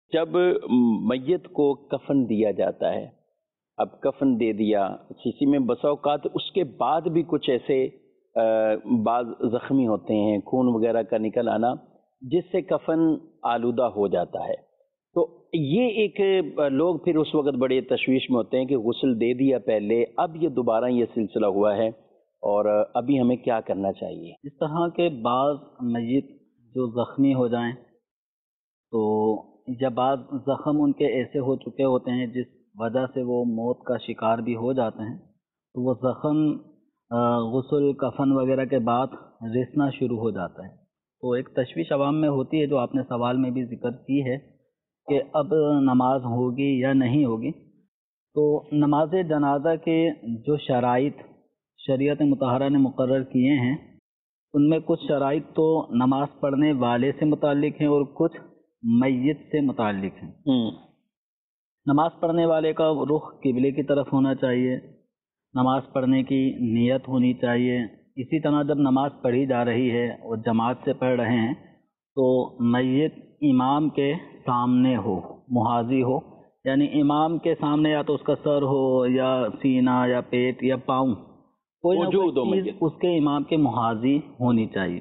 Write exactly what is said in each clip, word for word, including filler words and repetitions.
جب میت کو کفن دیا جاتا ہے، اب کفن دے دیا کسی میں، بسا اوقات اس کے بعد بھی کچھ ایسے بعض زخمی ہوتے ہیں، خون وغیرہ کا نکل آنا جس سے کفن آلودہ ہو جاتا ہے، تو یہ ایک لوگ پھر اس وقت بڑے تشویش میں ہوتے ہیں کہ غسل دے دیا پہلے، اب یہ دوبارہ یہ سلسلہ ہوا ہے اور ابھی ہمیں کیا کرنا چاہیے؟ اس طرح کے بعض میت جو زخمی ہو جائیں تو یا بعض زخم ان کے ایسے ہو چکے ہوتے ہیں جس وجہ سے وہ موت کا شکار بھی ہو جاتے ہیں، تو وہ زخم غسل کفن وغیرہ کے بعد رسنا شروع ہو جاتا ہے۔ تو ایک تشویش عوام میں ہوتی ہے جو آپ نے سوال میں بھی ذکر کی ہے کہ اب نماز ہوگی یا نہیں ہوگی۔ تو نماز جنازہ کے جو شرائط شریعت مطہرہ نے مقرر کیے ہیں ان میں کچھ شرائط تو نماز پڑھنے والے سے متعلق ہیں اور کچھ میت سے متعلق ہیں۔ نماز پڑھنے والے کا رخ قبلے کی طرف ہونا چاہیے، نماز پڑھنے کی نیت ہونی چاہیے۔ اسی طرح جب نماز پڑھی جا رہی ہے اور جماعت سے پڑھ رہے ہیں تو میت امام کے سامنے ہو، محاذی ہو، یعنی امام کے سامنے یا تو اس کا سر ہو یا سینہ یا پیٹ یا پاؤں، کوئی نہ کوئی چیز اس کے امام کے محاذی ہونی چاہیے۔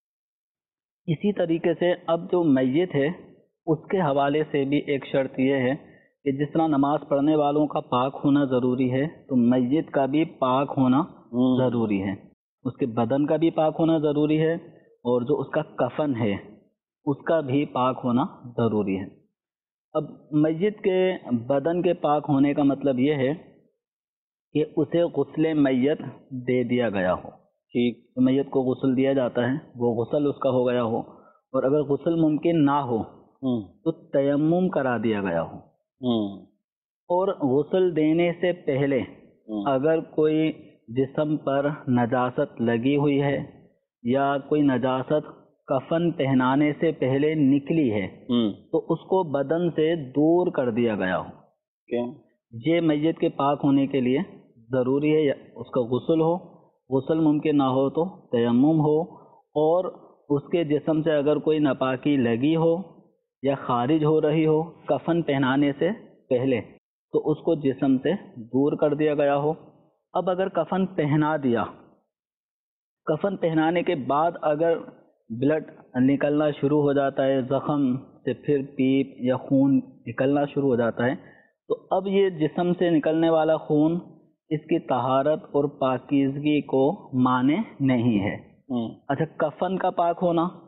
اسی طریقے سے اب جو میت ہے اس کے حوالے سے بھی ایک شرط یہ ہے کہ جس طرح نماز پڑھنے والوں کا پاک ہونا ضروری ہے تو میت کا بھی پاک ہونا ضروری ہے، اس کے بدن کا بھی پاک ہونا ضروری ہے اور جو اس کا کفن ہے اس کا بھی پاک ہونا ضروری ہے۔ اب میت کے بدن کے پاک ہونے کا مطلب یہ ہے کہ اسے غسل میت دے دیا گیا ہو، ٹھیک، میت کو غسل دیا جاتا ہے، وہ غسل اس کا ہو گیا ہو، اور اگر غسل ممکن نہ ہو تو تیمم کرا دیا گیا ہو، اور غسل دینے سے پہلے اگر کوئی جسم پر نجاست لگی ہوئی ہے یا کوئی نجاست کفن پہنانے سے پہلے نکلی ہے تو اس کو بدن سے دور کر دیا گیا ہو۔ یہ میت کے پاک ہونے کے لیے ضروری ہے، اس کا غسل ہو، غسل ممکن نہ ہو تو تیمم ہو، اور اس کے جسم سے اگر کوئی ناپاکی لگی ہو یا خارج ہو رہی ہو کفن پہنانے سے پہلے تو اس کو جسم سے دور کر دیا گیا ہو۔ اب اگر کفن پہنا دیا، کفن پہنانے کے بعد اگر بلڈ نکلنا شروع ہو جاتا ہے، زخم سے پھر پیپ یا خون نکلنا شروع ہو جاتا ہے، تو اب یہ جسم سے نکلنے والا خون اس کی طہارت اور پاکیزگی کو مانے نہیں ہے۔ اچھا، کفن کا پاک ہونا